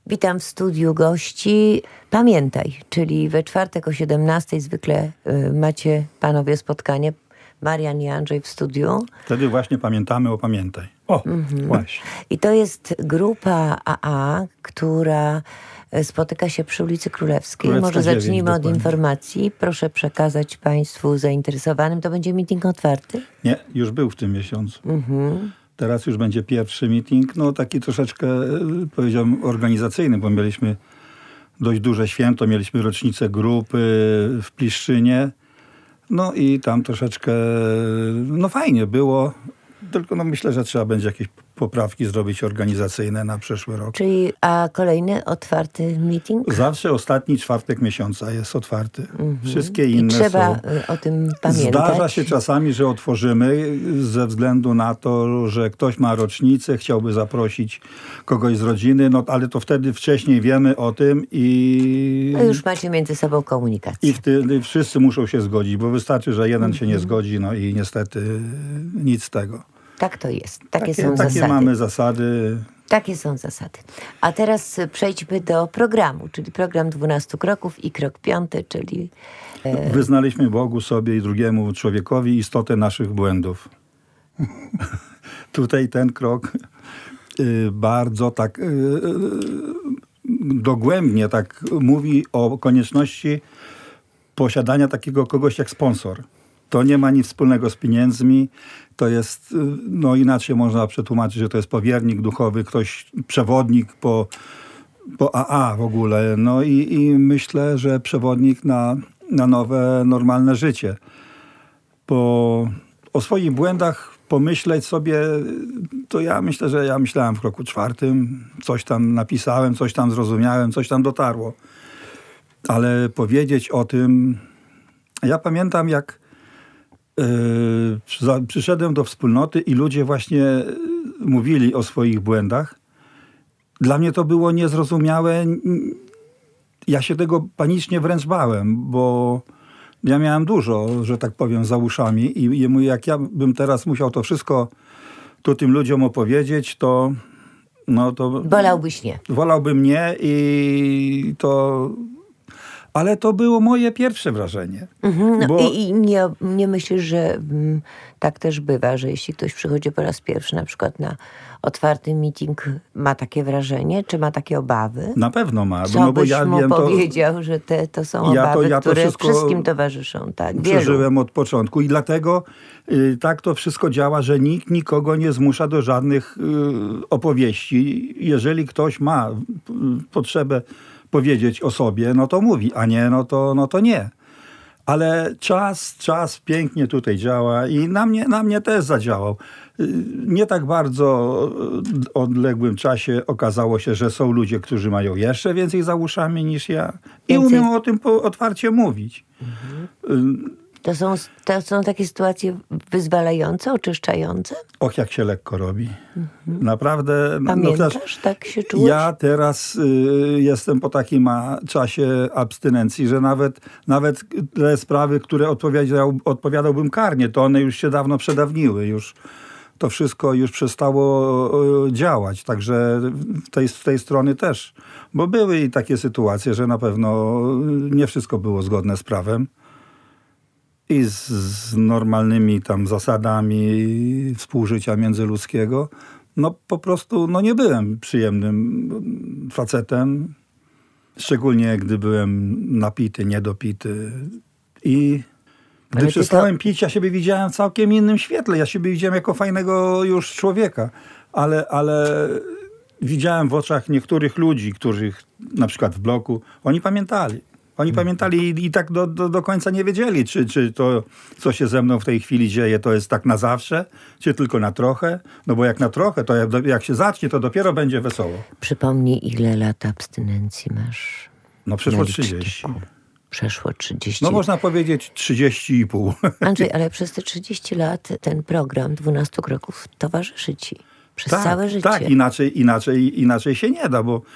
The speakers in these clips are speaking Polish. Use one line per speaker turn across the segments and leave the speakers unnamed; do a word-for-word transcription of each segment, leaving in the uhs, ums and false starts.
Witam w studiu gości. Pamiętaj, czyli we czwartek o siedemnastej zwykle y, macie panowie spotkanie. Marian i Andrzej w studiu.
Wtedy właśnie pamiętamy o Pamiętaj. O, mhm. właśnie.
I to jest grupa A A, która spotyka się przy ulicy Królewskiej.
Królewska
Może zacznijmy
dziewięć,
od
dokładnie.
informacji. Proszę przekazać państwu zainteresowanym. To będzie meeting otwarty?
Nie, już był w tym miesiącu.
Mhm.
Teraz już będzie pierwszy meeting, no taki troszeczkę, powiedziałbym, organizacyjny, bo mieliśmy dość duże święto, mieliśmy rocznicę grupy w Pliszczynie, no i tam troszeczkę, no fajnie było, tylko no myślę, że trzeba będzie jakieś poprawki zrobić organizacyjne na przyszły rok.
Czyli, a kolejny otwarty meeting?
Zawsze ostatni czwartek miesiąca jest otwarty. Mhm. Wszystkie inne
I trzeba
są...
o tym pamiętać.
Zdarza się czasami, że otworzymy ze względu na to, że ktoś ma rocznicę, chciałby zaprosić kogoś z rodziny, no ale to wtedy wcześniej wiemy o tym i...
No już macie między sobą komunikację.
I wtedy wszyscy muszą się zgodzić, bo wystarczy, że jeden mhm. się nie zgodzi, no i niestety nic z tego.
Tak to jest. Takie,
takie
są
takie
zasady.
mamy zasady.
Takie są zasady. A teraz przejdźmy do programu, czyli program dwunastu kroków i krok piąty, czyli... E...
Wyznaliśmy Bogu sobie i drugiemu człowiekowi istotę naszych błędów. Tutaj ten krok y, bardzo tak y, y, dogłębnie tak mówi o konieczności posiadania takiego kogoś jak sponsor. To nie ma nic wspólnego z pieniędzmi. To jest, no inaczej można przetłumaczyć, że to jest powiernik duchowy, ktoś, przewodnik po, po A A w ogóle. No i, i myślę, że przewodnik na, na nowe, normalne życie. Bo o swoich błędach pomyśleć sobie, to ja myślę, że ja myślałem w kroku czwartym, coś tam napisałem, coś tam zrozumiałem, coś tam dotarło. Ale powiedzieć o tym... Ja pamiętam, jak Yy, przyszedłem do wspólnoty i ludzie właśnie mówili o swoich błędach. Dla mnie to było niezrozumiałe. Ja się tego panicznie wręcz bałem, bo ja miałem dużo, że tak powiem, za uszami i, i jak ja bym teraz musiał to wszystko tu tym ludziom opowiedzieć, to no to...
Wolałbyś nie.
Wolałbym nie i to... Ale to było moje pierwsze wrażenie.
Mhm, no
bo...
I, i nie, nie myślisz, że m, tak też bywa, że jeśli ktoś przychodzi po raz pierwszy na przykład na otwarty meeting, ma takie wrażenie, czy ma takie obawy?
Na pewno ma.
Co
no bo
byś
ja
mu
wiem,
powiedział, to, że te, to są
ja
obawy,
to, ja to
które
wszystko
wszystkim towarzyszą. Tak,
przeżyłem
wielu.
od początku i dlatego y, tak to wszystko działa, że nikt nikogo nie zmusza do żadnych y, opowieści. Jeżeli ktoś ma y, potrzebę powiedzieć o sobie, no to mówi, a nie, no to, no to nie. Ale czas, czas pięknie tutaj działa i na mnie, na mnie też zadziałał. Nie tak bardzo odległym czasie okazało się, że są ludzie, którzy mają jeszcze więcej za uszami niż ja i
Więcej.
umią o tym otwarcie mówić. Mhm.
To są, to są takie sytuacje wyzwalające, oczyszczające?
Och, jak się lekko robi. Mhm. Naprawdę.
Pamiętasz,
no,
no, tak się czułeś?
Ja teraz y, jestem po takim a, czasie abstynencji, że nawet, nawet te sprawy, które odpowiadał, odpowiadałbym karnie, to one już się dawno przedawniły. Już to wszystko już przestało y, działać. Także w tej, z tej strony też. Bo były i takie sytuacje, że na pewno nie wszystko było zgodne z prawem. I z, z normalnymi tam zasadami współżycia międzyludzkiego. No po prostu no nie byłem przyjemnym facetem. Szczególnie gdy byłem napity, niedopity. I gdy
Ale
przestałem
to...
pić, ja siebie widziałem w całkiem innym świetle. Ja siebie widziałem jako fajnego już człowieka. Ale, ale widziałem w oczach niektórych ludzi, których na przykład w bloku, oni pamiętali. Oni pamiętali i, i tak do, do, do końca nie wiedzieli, czy, czy to, co się ze mną w tej chwili dzieje, to jest tak na zawsze, czy tylko na trochę. No bo jak na trochę, to jak, jak się zacznie, to dopiero będzie wesoło.
Przypomnij, ile lat abstynencji masz?
No przeszło trzydzieści.
Przeszło trzydzieści.
No można powiedzieć trzydzieści i pół.
Andrzej, ale przez te trzydzieści lat ten program dwunastu kroków towarzyszy ci. Przez
tak,
całe życie.
Tak, inaczej, inaczej, inaczej się nie da, bo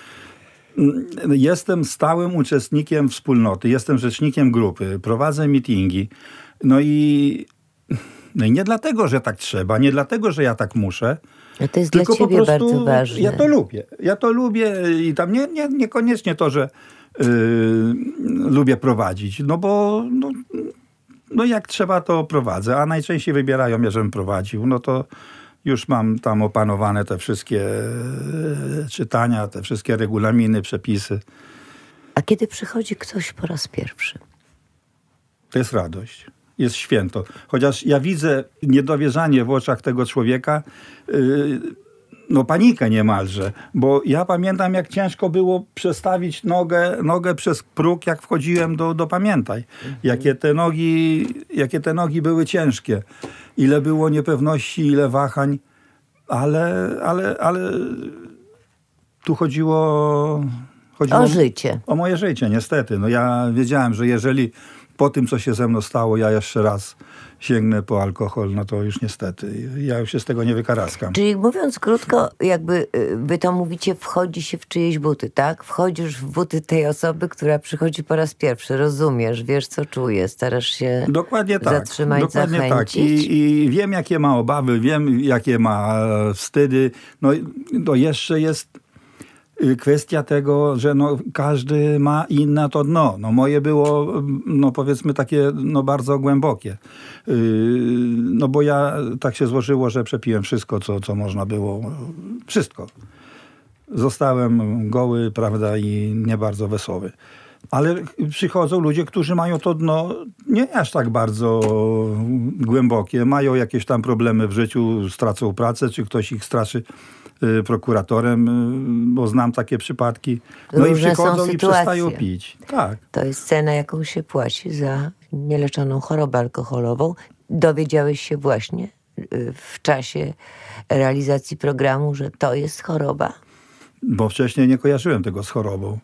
jestem stałym uczestnikiem wspólnoty, jestem rzecznikiem grupy, prowadzę meetingi. No i, no i nie dlatego, że tak trzeba, nie dlatego, że ja tak muszę,
No to jest
Tylko
dla ciebie
po prostu
bardzo ważne.
Ja to lubię. Ja to lubię i tam nie, nie, niekoniecznie to, że yy, lubię prowadzić, no bo no, no jak trzeba, to prowadzę, a najczęściej wybierają mnie, żebym prowadził, no to już mam tam opanowane te wszystkie czytania, te wszystkie regulaminy, przepisy.
A kiedy przychodzi ktoś po raz pierwszy?
To jest radość. Jest święto. Chociaż ja widzę niedowierzanie w oczach tego człowieka, yy, no panikę niemalże. Bo ja pamiętam, jak ciężko było przestawić nogę, nogę przez próg, jak wchodziłem do, do Pamiętaj. Mhm. Jakie te nogi, jakie te nogi były ciężkie. Ile było niepewności, ile wahań. Ale, ale, ale tu chodziło... chodziło
o życie.
O moje życie, niestety. No ja wiedziałem, że jeżeli po tym, co się ze mną stało, ja jeszcze raz sięgnę po alkohol, no to już niestety, ja już się z tego nie wykaraskam.
Czyli mówiąc krótko, jakby wy to mówicie, wchodzi się w czyjeś buty, tak? Wchodzisz w buty tej osoby, która przychodzi po raz pierwszy, rozumiesz, wiesz, co czuje, starasz się
dokładnie tak,
zatrzymać,
dokładnie
zachęcić.
Tak. I, I wiem, jakie ma obawy, wiem, jakie ma wstydy. No, no jeszcze jest kwestia tego, że no, każdy ma inne to dno. No, moje było, no, powiedzmy, takie no, bardzo głębokie. Yy, no bo ja tak się złożyło, że przepiłem wszystko, co, co można było. Wszystko. Zostałem goły, prawda, i nie bardzo wesoły. Ale przychodzą ludzie, którzy mają to dno nie aż tak bardzo głębokie. Mają jakieś tam problemy w życiu, stracą pracę, czy ktoś ich straszy prokuratorem, bo znam takie przypadki. No
Różne
i przychodzą
są
i przestają
sytuacje.
pić. Tak.
To jest cena, jaką się płaci za nieleczoną chorobę alkoholową. Dowiedziałeś się właśnie w czasie realizacji programu, że to jest choroba?
Bo wcześniej nie kojarzyłem tego z chorobą.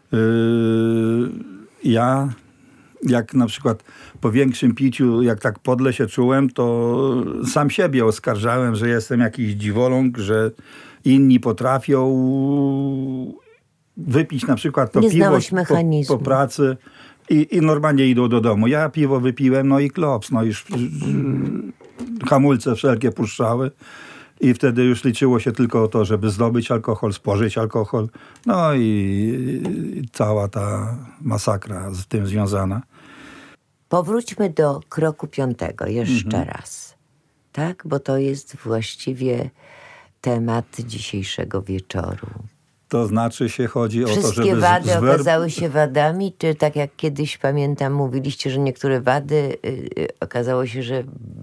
Yy, ja, jak na przykład po większym piciu, jak tak podle się czułem, to sam siebie oskarżałem, że jestem jakiś dziwoląg, że inni potrafią wypić na przykład to
nie
piwo po, po pracy i, i normalnie idą do domu. Ja piwo wypiłem, no i klops, no już hamulce wszelkie puszczały. I wtedy już liczyło się tylko to, żeby zdobyć alkohol, spożyć alkohol. No i, i cała ta masakra z tym związana.
Powróćmy do kroku piątego jeszcze
Mhm.
raz. Tak? Bo to jest właściwie temat dzisiejszego wieczoru.
To znaczy się chodzi
Wszystkie
o to, żeby...
wady
zwer...
okazały się wadami? Czy tak jak kiedyś pamiętam, mówiliście, że niektóre wady y, y, okazało się, że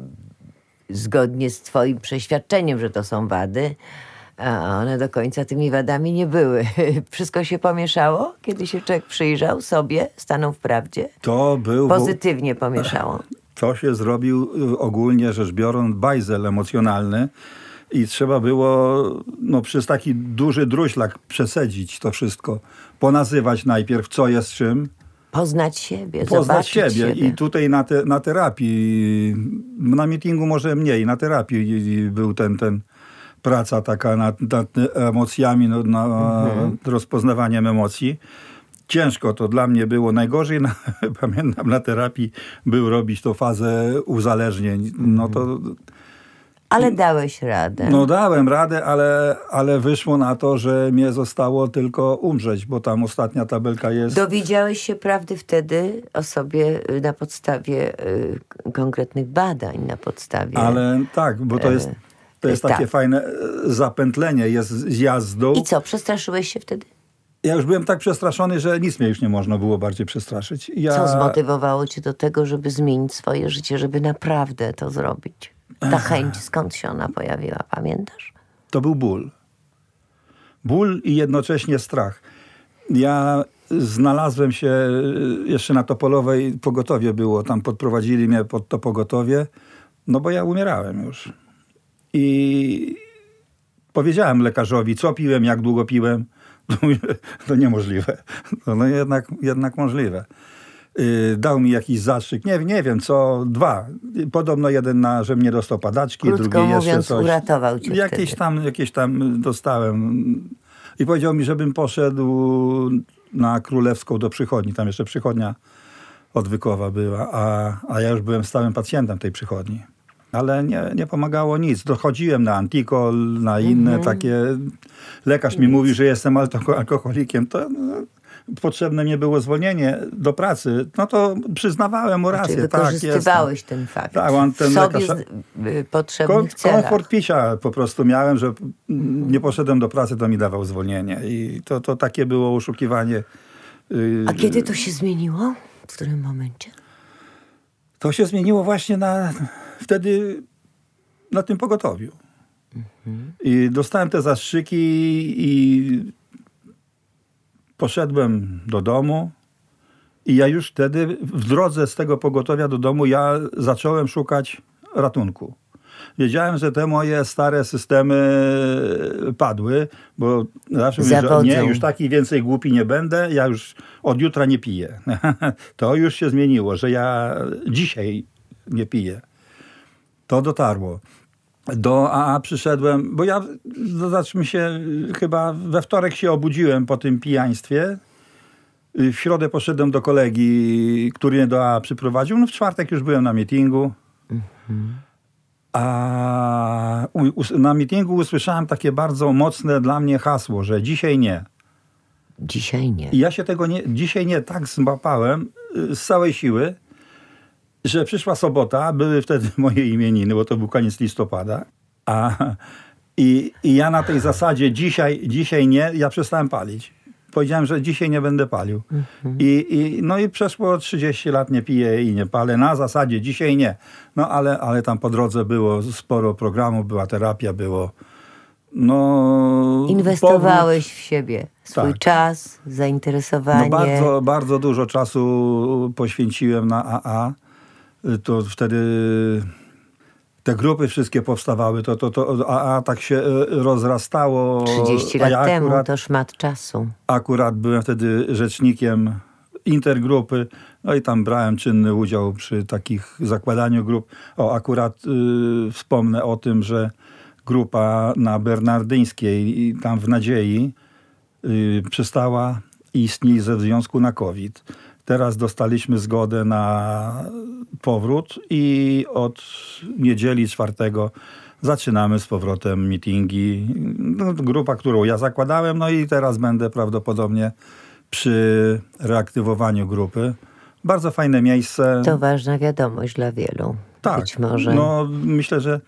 zgodnie z twoim przeświadczeniem, że to są wady, a one do końca tymi wadami nie były. Wszystko się pomieszało, kiedy się człowiek przyjrzał sobie, stanął w prawdzie?
To był...
Pozytywnie pomieszało.
To się zrobił ogólnie rzecz biorąc bajzel emocjonalny i trzeba było no, przez taki duży druślak przesadzić to wszystko. Ponazywać najpierw, co jest czym.
Poznać siebie,
Poznać
zobaczyć
siebie.
siebie.
I tutaj na, te, na terapii, na meetingu może mniej, na terapii był ten, ten praca taka nad, nad emocjami, no, na mhm. rozpoznawaniem emocji. Ciężko to dla mnie było. Najgorzej, na, pamiętam, na terapii był robić tą fazę uzależnień. No to...
Ale dałeś radę.
No dałem radę, ale, ale wyszło na to, że mnie zostało tylko umrzeć, bo tam ostatnia tabelka jest...
Dowiedziałeś się prawdy wtedy o sobie na podstawie y, konkretnych badań, na podstawie...
Ale tak, bo to jest, to jest
tak.
takie fajne zapętlenie, jest zjazd z dół.
I co, przestraszyłeś się wtedy?
Ja już byłem tak przestraszony, że nic mnie już nie można było bardziej przestraszyć. Ja...
Co zmotywowało cię do tego, żeby zmienić swoje życie, żeby naprawdę to zrobić? Ta chęć, skąd się ona pojawiła, pamiętasz?
To był ból. Ból i jednocześnie strach. Ja znalazłem się jeszcze na Topolowej, pogotowie było, tam podprowadzili mnie pod to pogotowie, no bo ja umierałem już. I powiedziałem lekarzowi, co piłem, jak długo piłem. To niemożliwe. No jednak, jednak możliwe. Dał mi jakiś zastrzyk, nie, nie wiem co, dwa. Podobno jeden, na, że mnie dostał padaczki,
Krótko
drugi
mówiąc,
jeszcze coś.
uratował cię
jakieś
wtedy.
tam, jakieś tam dostałem. I powiedział mi, żebym poszedł na Królewską do przychodni. Tam jeszcze przychodnia odwykowa była, a, a ja już byłem stałym pacjentem tej przychodni. Ale nie, nie pomagało nic. Dochodziłem na Antikol, na inne mhm. takie... Lekarz mi mówi, że jestem alkoholikiem. To no, potrzebne mi było zwolnienie do pracy. No to przyznawałem mu rację.
Czyli wykorzystywałeś
tak,
ten fakt.
Tak, on ten
w sobie
lekarz...
z, potrzebnych
Kom,
celach.
Komfort picia po prostu miałem, że nie poszedłem do pracy, to mi dawał zwolnienie. I to, to takie było oszukiwanie.
A kiedy to się zmieniło? W którym momencie?
To się zmieniło właśnie na, wtedy na tym pogotowiu. Mhm. I dostałem te zastrzyki i poszedłem do domu. I ja już wtedy w drodze z tego pogotowia do domu ja zacząłem szukać ratunku. Wiedziałem, że te moje stare systemy padły, bo zawsze mówię, że nie, już taki więcej głupi nie będę, ja już od jutra nie piję. To już się zmieniło, że ja dzisiaj nie piję. To dotarło. Do A A przyszedłem, bo ja, zobaczmy się, chyba we wtorek się obudziłem po tym pijaństwie. W środę poszedłem do kolegi, który mnie do A A przyprowadził. No w czwartek już byłem na meetingu. Mhm. A na meetingu usłyszałem takie bardzo mocne dla mnie hasło, że dzisiaj nie.
Dzisiaj nie.
I ja się tego nie, dzisiaj nie tak złapałem z całej siły, że przyszła sobota, były wtedy moje imieniny, bo to był koniec listopada. A, i, i ja na tej zasadzie dzisiaj, dzisiaj nie, ja przestałem palić. Powiedziałem, że dzisiaj nie będę palił. Mhm. I, i, no i przeszło trzydzieści lat, nie piję i nie palę. Na zasadzie dzisiaj nie. No ale, ale tam po drodze było sporo programów, była terapia, było... No,
inwestowałeś powrót. w siebie swój
tak.
czas, zainteresowanie.
No bardzo, bardzo dużo czasu poświęciłem na A A. To wtedy te grupy wszystkie powstawały. To, to, to A A tak się rozrastało.
trzydzieści lat ja temu akurat, to szmat czasu.
Akurat byłem wtedy rzecznikiem intergrupy. No i tam brałem czynny udział przy takich zakładaniu grup. O, akurat y, wspomnę o tym, że grupa na Bernardyńskiej, tam w Nadziei, yy, przestała istnieć ze względu na COVID. Teraz dostaliśmy zgodę na powrót i od niedzieli czwartego zaczynamy z powrotem meetingi. No, grupa, którą ja zakładałem, no i teraz będę prawdopodobnie przy reaktywowaniu grupy. Bardzo fajne miejsce.
To ważna wiadomość dla wielu.
Tak,
być może.
No myślę, że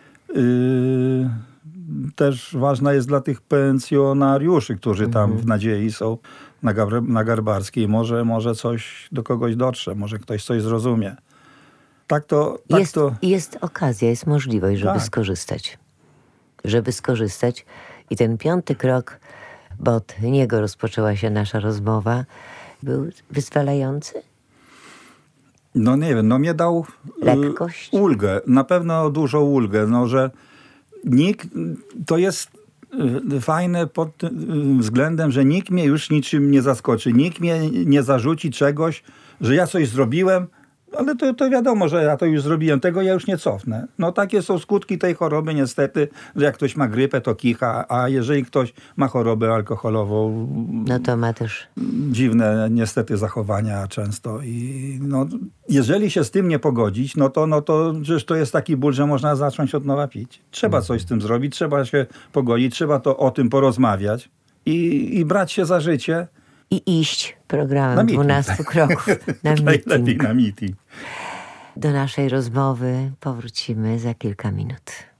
Yy, też ważna jest dla tych pensjonariuszy, którzy tam w Nadziei są na, Gar- na Garbarskiej. Może, może coś do kogoś dotrze, może ktoś coś zrozumie. Tak to... Tak
jest,
to...
jest okazja, jest możliwość, żeby
tak.
skorzystać. Żeby skorzystać. I ten piąty krok, bo od niego rozpoczęła się nasza rozmowa, był wyzwalający?
No nie wiem, no mnie dał
lekkość,
ulgę, na pewno dużą ulgę, no że nikt, to jest fajne pod tym względem, że nikt mnie już niczym nie zaskoczy, nikt mnie nie zarzuci czegoś, że ja coś zrobiłem, ale to, to wiadomo, że ja to już zrobiłem, tego ja już nie cofnę. No takie są skutki tej choroby niestety, że jak ktoś ma grypę, to kicha, a jeżeli ktoś ma chorobę alkoholową...
No to ma też...
Dziwne niestety zachowania często i no, jeżeli się z tym nie pogodzić, no to, no to przecież to jest taki ból, że można zacząć od nowa pić. Trzeba coś z tym zrobić, trzeba się pogodzić, trzeba to o tym porozmawiać i, i brać się za życie.
I iść programem dwunastu kroków na meeting.
na meeting.
Do naszej rozmowy powrócimy za kilka minut.